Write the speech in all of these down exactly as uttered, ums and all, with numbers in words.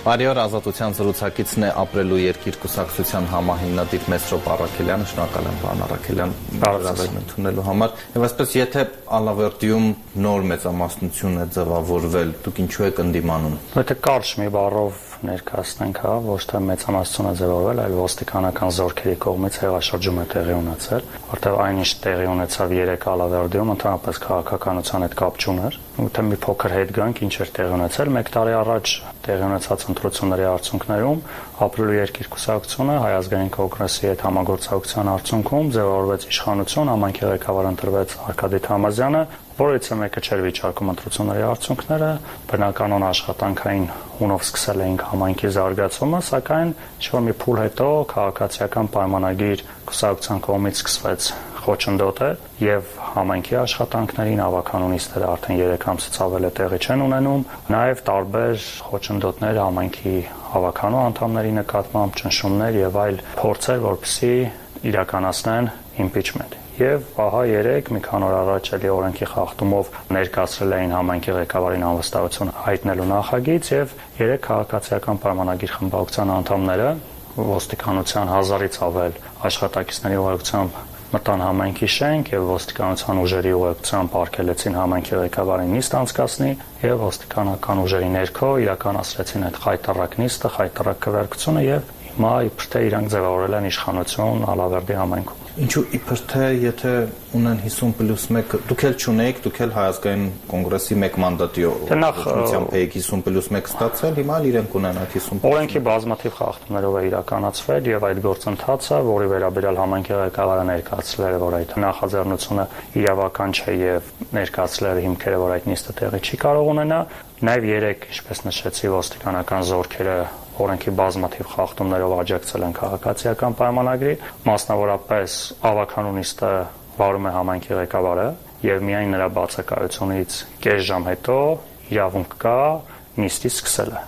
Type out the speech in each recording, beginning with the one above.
Բարի օր, Ազատության զրուցակիցն է ապրելու երկիր կուսակցության համահիմնադիր Մեսրոպ Առաքելյանը, շնորհակալ եմ պարոն Առաքելյան հրավերն ընդունելու համար։ Եվ այսպես, եթե Ալավերդիում նոր մեծամասնություն է ձևավորվել, դուք ինչու եք ընդդիմանում։ Եթե կարճ մի բառով ներկայացնենք, հա, ոչ թե մեծամասնություն է ձևավորվել, այլ ոստիկանական զորքերի կողմից հեղաշրջում է տեղի ունեցել, որտեղ այնինչ տեղի ունեցավ երեք Ալավերդիում, ընդհանրապես քաղաքականության հետ կապ չուներ։ Եթե մի փոքր հետ գանք, ինչ էր տեղի ունեցել, մեկ տարի առաջ տեղի ունեցած ընտրությունների արդյունքներում ապրելու երկիր կուսակցությունը Հայ ազգային կոնգրեսի հետ համագործակցության արդյունքում ձևավորվեց իշխանություն, համայնքի ղեկավար ընտրվեց Արկադի Թամազյանը, որից մեկը չէր վիճակում ընտրությունների արդյունքները, բնականon աշխատանքային հունով սկսել էինք համայնքի զարգացումը, սակայն ինչ-որ մի փուլ հետո քաղաքացիական պայմանագիր կուսակցության կողմից սկսվեց խոչընդոտը եւ համայնքի աշխատանքներին ավականունիստները արդեն երեք ամսից ավել է տեղի չեն ունենում, նաեւ տարբեր խոչընդոտներ համայնքի ավականու անդամների նկատմամբ, ճնշումներ եւ այլ փորձեր, որպեսզի իրականացնեն impeachment։ Եվ ահա երեք մի քանի օր առաջ էլի օրենքի խախտումով ներկայացրել էին համայնքի ղեկավարին անվստահություն հայտնելու նախագիծ եւ երեք քաղաքացիական պայմանագիր խմբակցության անդամները ոստիկանության հազարից ավել աշխատակիցների ուղեկցությամբ մտան համայնքի շենք եւ ոստիկանության ուժերի ուղեկցությամբ արգելեցին համայնքի ղեկավարին նիստ անցկացնի եւ ոստիկանական ուժերի ներքո իրականացրեցին այդ խայտառակ նիստը, խայտառակ քվեարկությունը եւ հիմա իբր թե իրանք ձևավորել են իշխանություն Ալավերդի համայնքում։ Ինչու իբր թե եթե ունեն հիսուն պլյուս մեկ, դուք էլ չունեիք, դուք էլ Հայ ազգային կոնգրեսի մեկ մանդատի օգնությամբ եք հիսուն պլյուս մեկ ստացել, հիմա էլ իրենք ունեն այդ հիսուն։ Օրենքի բազմաթիվ խախտումներով է իրականացվել եւ այդ գործընթացը, որի վերաբերյալ համայնքի ղեկավարը ներկայացրել էր, որ այդ նախաձեռնությունը իրավական չէ եւ ներկայացրել էր հիմքերը, որ այդ նիստը տեղի չի կարող ունենա, նաեւ երեք, ինչպես նշեցի, ոստիկանական զորքերը օրենքի բազմաթիվ խախտումներով աջակցել են քաղաքացիական պայմանագրի, մասնավորապես ավականունիստը վարում է համայնքի ղեկավարը եւ միայն նրա բացակայությունից կես ժամ հետո իրավունք կա նիստի սկսելը։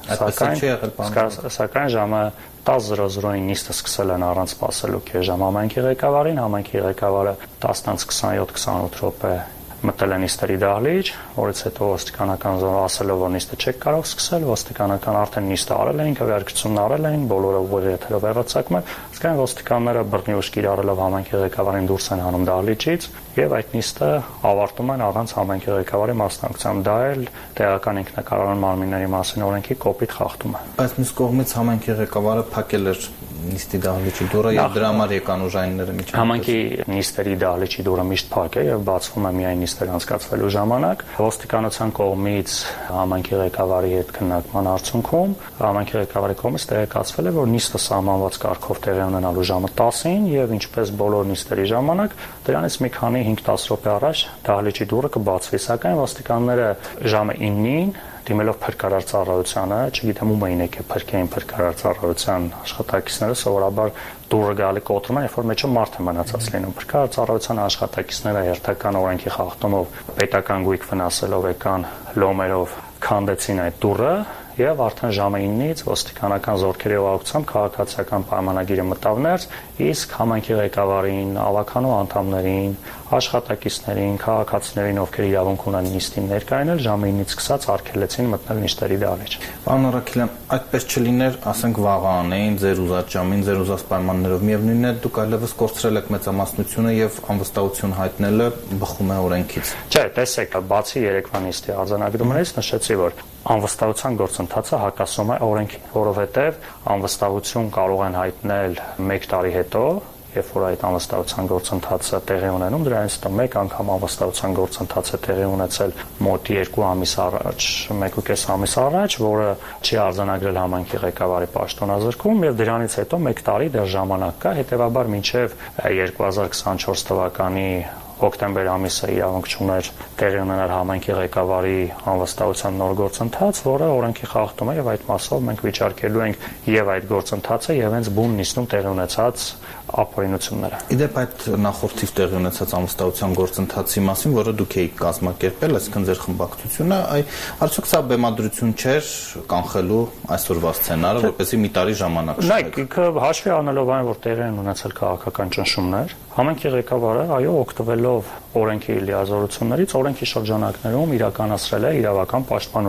Սակայն սակայն ժամը տասը զրո զրոին նիստը սկսել են առանց սպասելու կես ժամ համայնքի ղեկավարին, համայնքի ղեկավարը տասնից քսանյոթ քսանութ րոպե մտել են նիստերի դահլիճ, որից հետո ոստիկանական զորը ասելով, որ նիստը չեք կարող սկսել, ոստիկանական արդեն նիստը արել էին, քվեարկությունն արել էին, բոլորը ուղիղ եթերով հեռացակում են, ասկայն ոստիկանները բռնի ուժ կիրառելով համայնքի ղեկավարին դուրս են հանում դահլիճից եւ այդ նիստը ավարտում են առանց համայնքի ղեկավարի մասնակցությամբ։ Դա էլ տեղական ինքնակառավարման մարմինների մասին օրենքի կոպիտ խախտում է։ Բայց մյուս կողմից համայնքի ղեկավարը փակել էր նիստի դահլիճի դուռը եւ դրա համար եկան ուժայինները միջև։ Համայնքի նիստերի դահլիճի դուռը միշտ փակ է եւ բացվում է միայն նիստեր անցկացվելու ժամանակ։ Ոստիկանության կողմից համայնքի ղեկավարի հետ քննարկման արդյունքում համայնքի ղեկավարի կողմից տեղեկացվել է, որ նիստը սահմանված կարգով տեղի ունենալու ժամը տասին եւ ինչպես բոլոր նիստերի ժամանակ դրանից մի քանի հինգ-տասը րոպե առաջ դահլիճի դուռը կբացվի, սակայն ոստիկանները ժամը իննին դիմելով փրկարար ծառայությանը, չգիտեմ ում էին եկել փրկեին փրկարար ծառայության աշխատակիցները, սովորաբար դուրը գալի կոտրում են, երբ որ մեջը մարդ է մնացած լինում։ Փրկարար ծառայության աշխատակիցները հերթական օրենքի խախտումով պետական գույք վնասելով եկան լոմերով քանդեցին այդ դուռը եւ արդեն ժամը իննից ոստիկանական զորքերի ուղղությամբ քաղաքացիական պայմանագիրը մտավ ներս, իսկ համայնքի ղեկավարին, ավականու անդամներին, աշխատակիցներին, քաղաքացիներին, ովքեր իրավունք ունեն նիստին ներկայանել, ժամը իննից սկսած արգելեցին մտնել նիստերի դահլիճ։ Պարոն Առաքելյան, այդպես չլիներ, ասենք վաղը անեին, ձեր ուզած ժամին, ձեր ուզած պայմաններով, միևնույնն է դուք այլևս կորցրել եք մեծամասնությունը եւ անվստահություն հայտնելը բխում է օրենքից։ Չէ, տեսեք, բացի երեկվա նիստի արձանագրումներից նշեցի, որ անվստահության գործընթացը հակասում է օրենքին, որովհետև անվստահություն կարող են հայտնել մեկ տարի հետո, երբ որ այդ անվստահության գործընթացը տեղի ունենում, դրանից հետո մեկ անգամ անվստահության գործընթացը տեղի ունեցել մոտ երկու ամիս առաջ, մեկ ու կես ամիս առաջ, որը չի արձանագրել համայնքի ղեկավարի պաշտոնազրկում եւ դրանից հետո մեկ տարի դեռ ժամանակ կա, հետեւաբար մինչեւ երկու հազար քսանչորս թվականի հոկտեմբեր ամիսը իրավունք չուներ տեղի ունենալ համայնքի ղեկավարի անվստահության նոր գործընթաց, որը օրենքի խախտում է եւ այդ մասով մենք վիճարկելու ենք եւ այդ գործընթացը եւ հենց բուն նիստում տեղի ունեցած ապօրինությունները։ Իդեպ այդ նախորդիվ տեղի ունեցած անվստահության գործընթացի մասին, որը դուք եք կազմակերպել, այսինքն ձեր խմբակցությունը, այ արդյոք սա բեմադրություն չէր կանխելու այսօրվա սցենարը, որպեսզի մի տարի ժամանակ շահեք։ Նայեք, ինքը հաշվի առնելով այն, որ տեղի են ունեցել քաղաքական ճնշումներ, համայնքի ղեկավարը, այո, օգտվելով օրենքի լիազորություններից, օրենքի շրջանակներում իրականացրել է իրավական պաշտպանություն։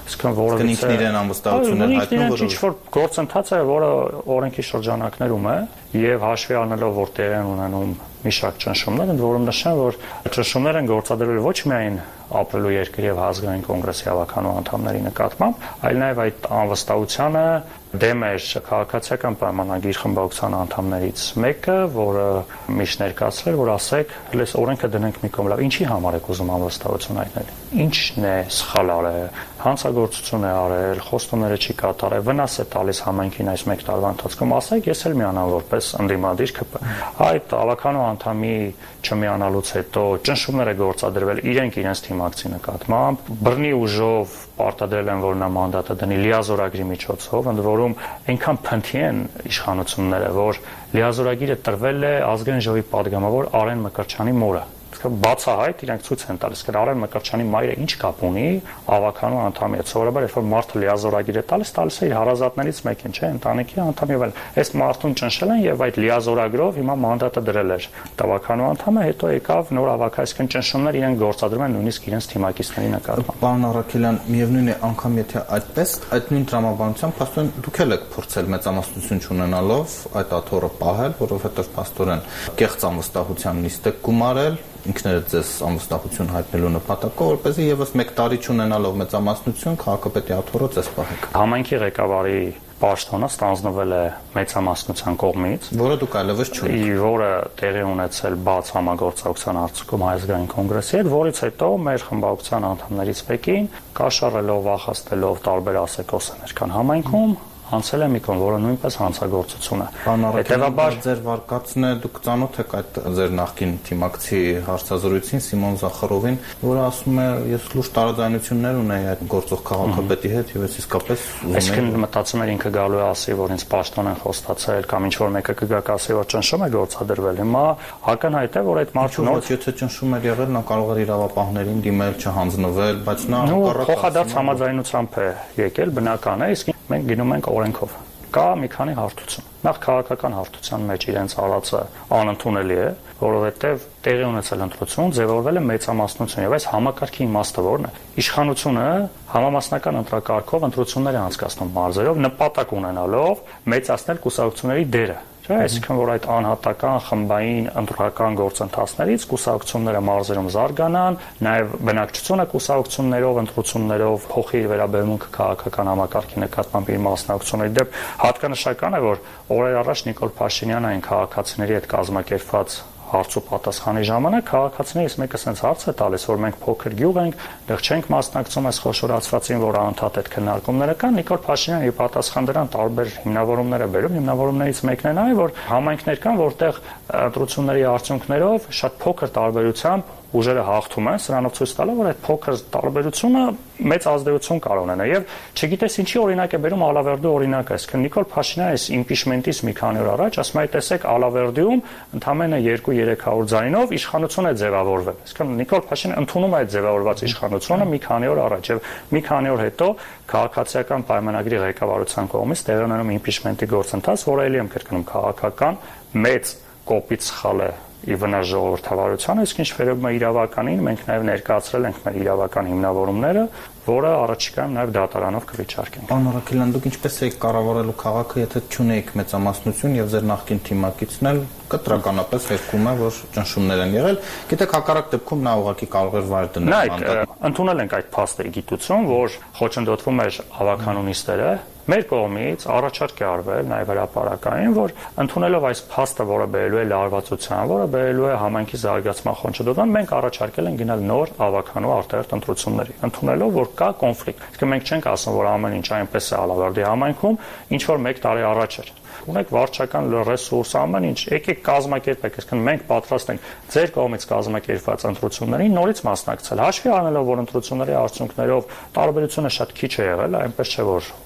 Այսինքն որը ինքն իրեն անվստահություն է հայտնում, որ ինչ-որ գործընթաց է, որը օրենքի շրջանակներում է եւ հաշվի առնելով, որ տեղի են ունենում մի շարք ճնշումներ, ընդ որում նշեմ, որ ճնշումներ են գործադրվել ոչ միայն ապրելու երկրի եւ ազգային կոնգրեսի հավաքանու անդամների նկատմամբ, այլ նաեւ այդ անվստահությանը դեմ էր քաղաքացիական պայմանագիր խմբակցության անդամներից մեկը, որը միշտ ներկայացրել, որ ասեք, լես օրենքը դնենք մի կողմ, լավ, ինչի համար եք ուզում անվստահություն հայտնել։ Ինչն է սխալ արել, հանցագործություն է արել, խոստումները չի կատարել, վնաս է տալիս համայնքին այս մեկ տարվա ընթացքում, ասեք, ես էլ միանամ որպես ընդդիմադիր ԿՊ։ Այդ հավաքանու անդամի չմիանալուց հետո ճնշումներ է գործադրվել իրենք իրենց թիմակցի նկատմամբ, բռնի ուժով պարտադրել են, որ նա մանդատը դնի լիազորագրի միջոցով, ընդ որում այնքան փնթի են իշխանությունները, որ լիազորագիրը տրվել է ազգային ժողովի падգամավոր Արեն Մկրտչյանի մորը։ Բացահայտ իրենք ցույց են տալիս, որ Արեն Մկրտչյանի մայրը ինչ կապ ունի ավականու անդամի հետ։ Սովորաբար երբ որ մարդը լիազորագիր է տալիս, տալիս է իր հարազատներից մեկին, չէ, ընտանիքի անդամ եւ այլն։ Այս մարդուն ճնշել են եւ այդ լիազորագրով հիմա մանդատը դրել էր ավականու անդամը, հետո եկավ նոր ավակ, այսինքն ճնշումներ իրենք գործադրում են նույնիսկ իրենց թիմակիցների նկատմամբ։ Պարոն Առաքելյան, միևնույն է, անգամ եթե այդպես, այդ նույն տրամաբանությամբ փաստորեն դուք եք փորձել մեծամասնություն չունենալով այդ աթոռը պահել, որովհետեւ փաստորեն կեղծ անվստահության նիստ եք գումարել ինքներդ ձեզ անվստահություն հայտնելու նպատակով, որպեսզի եւս մեկ տարի չունենալով մեծամասնություն քաղաքապետի աթոռը ձեզ պահեք։ Համայնքի ղեկավարի պաշտոնը ստանձնվել է մեծամասնության կողմից, որը դուք այլևս չունեք, որը տեղի ունեցել բաց համագործակցության արդյունքում Հայազգային կոնգրեսի հետ, որից հետո մեր խմբակցության անդամներից մեկին կաշառելով, վախեցնելով տարբեր ասեկոսներ կան համայնքում անցել է մի կողմ, որը նույնպես հանցագործություն է։ Հետևաբար ձեր վարկածն է, դուք ծանոթ եք այդ ձեր նախկին թիմակցի հարցազրույցին Սիմոն Զախարովին, որը ասում է, ես լուրջ տարաձայնություններ ունեի այդ գործող քաղաքապետի հետ եւ ես իսկապես ուզում եմ։ Այսինքն մտածում էր ինքը գալու է ասի, որ ինձ պաշտոն են խոստացել կամ ինչ որ մեկը կգա կասի, որ ճնշում է գործադրվել։ Հիմա ակնհայտ է, որ այդ մարդը նոր եթե ճնշում էր եղել, նա կարող էր իրավապահներին դիմել, չհանձնվել, բայց նա փոխադարձ համաձայնությամբ է եկել, բնական է, իսկ մենք գնում ենք օրենքով։ Կա մի քանի հարթություն։ Նախ քաղաքական հարթության մեջ իրենց արածը անընդունելի է, որովհետև տեղի ունեցել ընտրություն, ձևավորվել է մեծամասնություն եւ այս համակարգի իմաստը որն է։ Իշխանությունը համամասնական ընտրակարգով ընտրություններ է անցկացնում մարզերով, նպատակ ունենալով մեծացնել կուսակցությունների դերը։ Չէ, այսինքն որ այդ անհատական խմբային ընտրական գործընթացներից կուսակցությունները մարզերում զարգանան, նաև բնակչությունը կուսակցություններով, ընտրություններով փոխի իր վերաբերմունքը քաղաքական համակարգի նկատմամբ իր մասնակցությունների դեպ հատկանշական է, որ օրեր առաջ Նիկոլ Փաշինյանը այն քաղաքացիների հետ կազմակերպված հարց ու պատասխանի ժամանակ քաղաքացիներից մեկը sense հարց է տալիս, որ մենք փոքր գյուղ ենք, դեռ չենք մասնակցում այս խոշորացվածին, որ անդադ այդ քննարկումները կան։ Նիկոլ Փաշինյանը ի պատասխան դրան տարբեր հիմնավորումներ է բերում, հիմնավորումներից մեկն է նաև, որ համայնքներ կան, որտեղ ընտրությունների արդյունքներով շատ փոքր տարբերությամբ ուժերը հաղթում են, սրանով ցույց տալով, որ այդ փոքր տարբերությունը մեծ ազդեցություն կարող ունենա եւ չգիտես ինչի օրինակ է բերում Ալավերդու օրինակը, այսինքն Նիկոլ Փաշինյանը այս իմպիչմենտից մի քանի օր առաջ ասում է, տեսեք Ալավերդում ընդամենը երկու-երեք հարյուր ձայնով իշխանություն է ձևավորվել, այսինքն Նիկոլ Փաշինյանը ընդունում է այդ ձևավորված իշխանությունը մի քանի օր առաջ եւ մի քանի օր հետո քաղաքացիական պայմանագրի ղեկավարության կողմից տեղի ունենում իմպիչմենտի գործընթաց, որը ելի եմ կրկնում քաղաքական մեծ կոպիտ սխալ է ի վնաս ժողովրդավարությանը, իսկ ինչ վերաբերում է իրավականին, մենք նաև ներկայացրել ենք մեր իրավական հիմնավորումները, որը առաջիկայում նաև դատարանով կվիճարկենք։ Պարոն Առաքելյան, դուք ինչպես եք կառավարելու քաղաքը, եթե չունեիք մեծամասնություն եւ ձեր նախկին թիմակիցն էլ կտրականապես հերքում է, որ ճնշումներ են եղել։ Գիտեք, հակառակ դեպքում նա ուղղակի կարող էր վայր դնել մանդատ։ Ընդունել ենք այդ փաստերի գիտություն, որ խոչընդոտվում էր ավականու նիստերը։ Մեր կողմից առաջարկ է արվել նաև հրապարակային, որ ընդունելով այս փաստը, որը բերելու է լարվածության, որը բերելու է համայնքի զարգացման խոչընդոտման, մենք առաջարկել ենք գնալ նոր ավականու արտահերթ ընտրությունների, ընդունելով, որ կա կոնֆլիկտ։ Իսկ մենք չենք ասում, որ ամեն ինչ այնպես է Ալավերդի համայնքում, ինչ որ մեկ տարի առաջ էր։ Ունեք վարչական ռեսուրս, ամեն ինչ, եկեք կազմակերպեք, այսինքն մենք պատրաստ ենք ձեր կողմից կազմակերպված ընտրություններին նորից մասնակցել։ Հաշվի առնելով, որ ընտրությունների արդյունքներով տարբերությունը շատ քիչ է եղել, այնպես չէ որ ութսուն տոկոս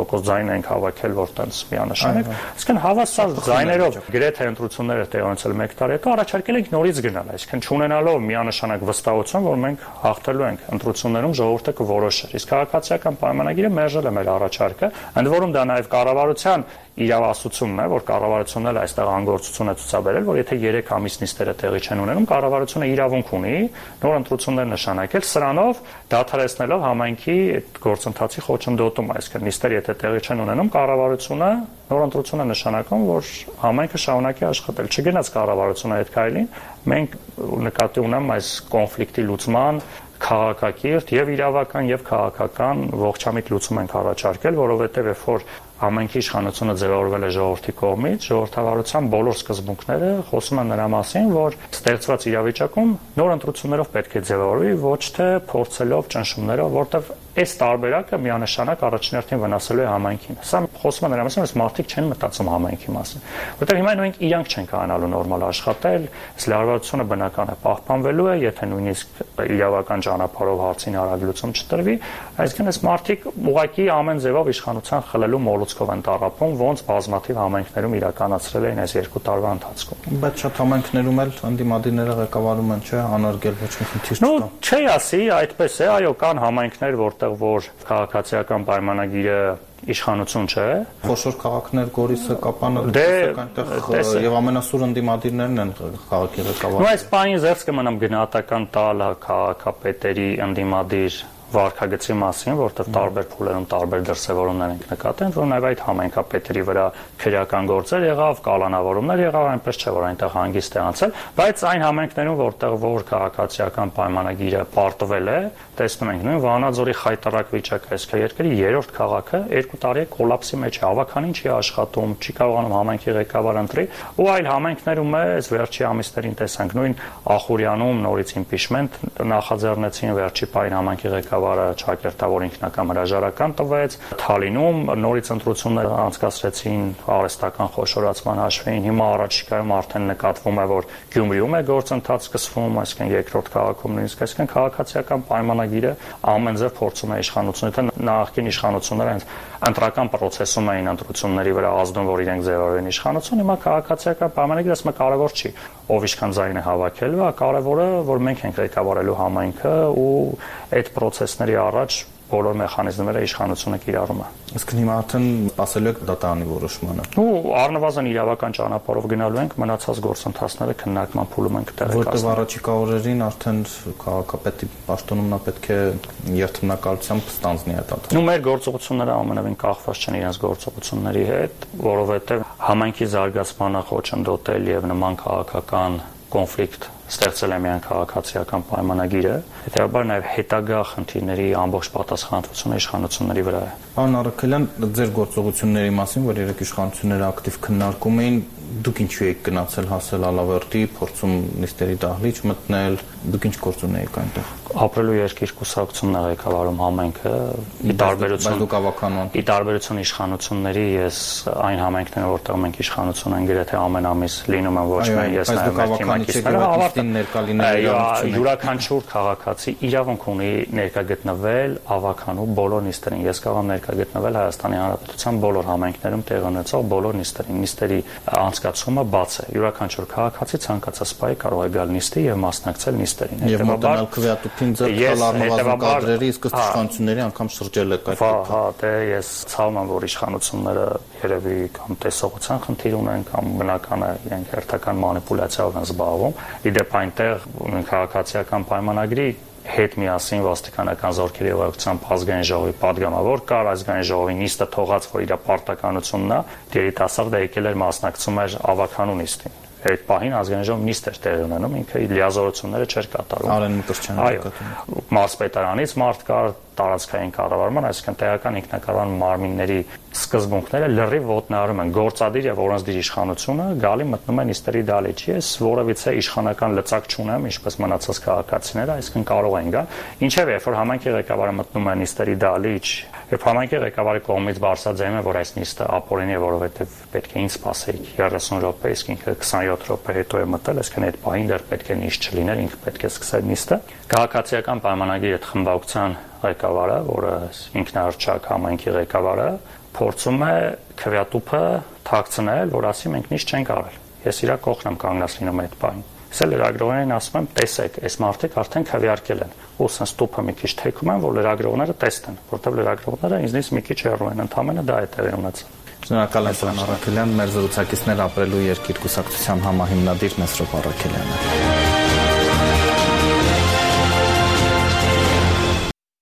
տոկոս ձայն ենք հավաքել, որ տենց միանշանակ։ Այսինքն հավասար ձայներով գրեթե ընտրությունները տեղի ունեցել մեկ տարի հետո առաջարկել ենք նորից գնալ, այսինքն չունենալով միանշանակ վստահություն, որ մենք հաղթելու ենք ընտրություններում, ժողովուրդը կորոշեր։ Իսկ քաղաքացիական պայմանագիրը մերժել է մեր առաջարկը, ընդ որում դա նաև կառավարության իրավասությունն է, որ կառավարությունն էլ այստեղ անգործություն է ցուցաբերել, որ եթե երեք ամիս նիստերը տեղի չեն ունենում, կառավարությունը իրավունք ունի նոր ընտրություններ նշանակել, սրանով դադարեցնելով համայնքի այդ գործընթացի խոչընդոտումը, այսինքն նիստերը եթե տեղի չեն ունենում, կառավարությունը նոր ընտրություն է նշանակում, որ համայնքը շարունակի աշխատել։ Չգնաց կառավարությունը այդ քայլին, մենք նկատի ունեմ այս կոնֆլիկտի լուծման քաղաքակիրթ եւ իրավական եւ քաղաքական ողջամիտ լուծում ենք առաջարկել, որովհետեւ երբ որ ամենքի իշխանությունը ձևավորվել է ժողովրդի կողմից, ժողովրդավարության բոլոր սկզբունքները խոսում են նրա մասին, որ ստեղծված իրավիճակում նոր ընտրություններով պետք է ձևավորվի, ոչ թե փորձելով ճնշումներով, որտեղ այս տարբերակը միանշանակ առաջնորդին վնասելու է համայնքին։ Սա խոսում է նրա մասին, որ մարդիկ չեն մտածում համայնքի մասին, որտեղ հիմա նույնիսկ իրանք չեն կարողանալու նորմալ աշխատել, այս լարվածությունը բնական է պահպանվելու է, եթե նույնիսկ իրավական ճանապարհով հարցին արագ լուծում չտրվի, այսինքն այս մարդիկ ուղղակի ամեն ձևով իշխանության խլելու մոլուցքով են տառապում, ոնց բազմաթիվ համայնքներում իրականացրել էին այս երկու տարվա ընթացքում։ Բայց շատ համայնքներում էլ ընդդիմադիրները ղեկավարում են, չէ՞, անարգել ոչ մի խնդիր չկա։ Ну, չի ասի, այդպես է, այո, կան համայնքներ, որտեղ որ քաղաքացիական պայմանագիրը իշխանություն չէ։ Խոշոր քաղաքներ, Գորիսը, Կապանը, այնտեղ եւ ամենասուր ընդդիմադիրներն են քաղաքի ղեկավարները։ Ну, այս պահին զերծ կմնամ գնահատական տալ քաղաքապետերի ընդդիմադիր վարկագծի մասին, որտեղ տարբեր փուլերում տարբեր դրսևորումներ ենք նկատել, որ նաև այդ համայնքապետերի վրա քրեական գործեր եղավ, կալանավորումներ եղավ, այնպես չէ, որ այնտեղ հանգիստ է անցել, բայց այն համայնքներում, որտեղ որ քաղաքացիական պայմանագիրը պարտվել է, տեսնում ենք նույն Վանաձորի խայտարակ վիճակը, այս երկրի երրորդ քաղաքը երկու տարի է կոլապսի մեջ է, ավականին չի աշխատում, չի կարողանում համայնքի ղեկավար ընտրի, ու այլ համայնքներում է այս վերջի ամիսներին տեսանք նույն Ախուրյանում նորից իմպիչմենտ նախաձեռնեցին վերջի պահին համայնքի ղեկավարը ճակերտավոր ինքնական հրաժարական տվեց, Թալինում նորից ընտրություններ անցկացրեցին արհեստական խոշորացման հաշվին, հիմա առաջիկայում արդեն նկատվում է, որ Գյումրիում է գործընթաց սկսվում, այսինքն երկրորդ քաղաքում նույնիսկ, այսինքն քաղաքացիական պայմանագիրը ամեն ձև փորձում է իշխանությունը, նախկին իշխանությունները հենց ընտրական process-ում էին ընտրությունների վրա ազդում, որ իրենք ձևավորեն իշխանություն, հիմա քաղաքացիական պայմանագիրը ասում է կարևոր չի, ով ինչքան ձայն է հավաքելու, կարևորը, որ մենք ենք ղեկավարելու համայնքը ու այդ process-ների առաջ բոլոր մեխանիզմները իշխանությունը կիրառում է։ Իսկ հիմա արդեն սպասելու եք դատարանի որոշմանը։ Ու առնվազն իրավական ճանապարհով գնալու ենք, մնացած գործընթացները քննարկման փուլում ենք տեղեկացնել։ Որտեղ առաջիկա օրերին արդեն քաղաքապետի պաշտոնումն է պետք է երթմնակալությամբ ստանձնի այդ դատարանը։ Ու մեր գործողությունները ամենևին կախված չեն իրենց գործողությունների հետ, որովհետև համայնքի զարգացմանը խոչընդոտել եւ նման քաղաքական կոնֆլիկտ ստեղծել է միայն քաղաքացիական պայմանագիրը, հետեւաբար նաև հետագա խնդիրների ամբողջ պատասխանատվությունը իշխանությունների վրա է։ Պարոն Արաքելյան, ձեր գործողությունների մասին, որ երեք իշխանությունները ակտիվ քննարկում էին, դուք ինչու եք գնացել հասել Ալավերդի, փորձում նիստերի դահլիճ մտնել, դուք ինչ գործ ունեիք այնտեղ։ Ապրելու երկիր կուսակցությունն է ղեկավարում համայնքը, ի տարբերություն դուք ավականան։ Ի տարբերություն իշխանությունների, ես այն համայնքներում, որտեղ մենք իշխանություն ենք, գրեթե ամեն ամիս լինում եմ ոչ միայն ես, նաև մեր թիմակիցները, ներկա լինել յուրաքանչյուր քաղաքացի իրավունք ունի ներկա գտնվել ավականու բոլոր նիստերին։ Ես կարող եմ ներկա գտնվել Հայաստանի Հանրապետության բոլոր համայնքներում տեղի ունեցող բոլոր նիստերին։ Նիստերի անցկացումը բաց է։ Յուրաքանչյուր քաղաքացի ցանկացած պահի կարող է գալ նիստի եւ մասնակցել նիստերին։ Եվ մոտենալ քվեատուփին ձեռքալ առնվազն կադրերի, իսկ իշխանությունների անգամ շրջել եք այդ։ Հա, դե ես ցավում եմ, որ իշխանությունները երևի կամ տեսողության խնդիր ունեն, կամ բնական է իրենք հերթական մանիպուլյացիայով են զբաղվում։ Իդեպ այնտեղ քաղաքացիական պայմանագրի հետ միասին ոստիկանական զորքերի ուղեկցությամբ ազգային ժողովի падգամավոր կար, ազգային ժողովի նիստը թողած, որ իր պարտականությունն է, երիտասարդը եկել էր մասնակցում էր ավականու նիստին։ Այդ պահին ազգային ժողովի նիստ էր տեղի ունենում, ինքը լիազորությունները չէր կատարում։ Արեն Մկրտչյանը կատարում։ Մարզպետարանից մարդ կար, տարածքային կառավարման, այսինքն տեղական ինքնակառավարման մարմինների սկզբունքները լրիվ ոտնահարում են։ Գործադիր եւ օրենսդիր իշխանությունը գալի մտնում է նիստերի դալիճ։ Ես որևիցե իշխանական լծակ չունեմ, ինչպես մնացած քաղաքացիները, այսինքն կարող են գալ։ Ինչեւ երբ որ համայնքի ղեկավարը մտնում է նիստերի դալիճ, երբ համայնքի ղեկավարի կողմից բարձրաձայնում է, որ այս նիստը ապօրինի է, որովհետեւ պետք է ինձ սպասեիք երեսուն րոպե, իսկ ինքը քսաներորդ յոթ րոպե հետո է մտել, այսինքն այդ պահին դեռ պետք է նիստ չլիներ, ինքը պետք է սկսել նիստը։ Քաղաքացիական պայմանագիրը խմբակցության ղեկավարը, որը ինքնարարչակ համայնքի ղեկավարը, փորձում է քվեատուփը թաքցնել, որ ասի մենք նիստ չենք արել։ Ես իրա կողքն եմ կանգնած լինում այդ պահին։ Իսկ լրագրողներին ասում եմ, տեսեք, այս մարդիկ արդեն քվեարկել են։ Ու սենց տուփը մի քիչ թեքում են, որ լրագրողները տեսնեն, որտեղ լրագրողները ինձնից մի քիչ հեռու են, ընդհանրապես դա է տեղի ունեցել։ Շնորհակալ եմ, պարոն Առաքելյան, մեր զրուցակիցներ ապրելու երկիր կուսակցության համահիմնադիր Մեսրոպ Առաքելյանը։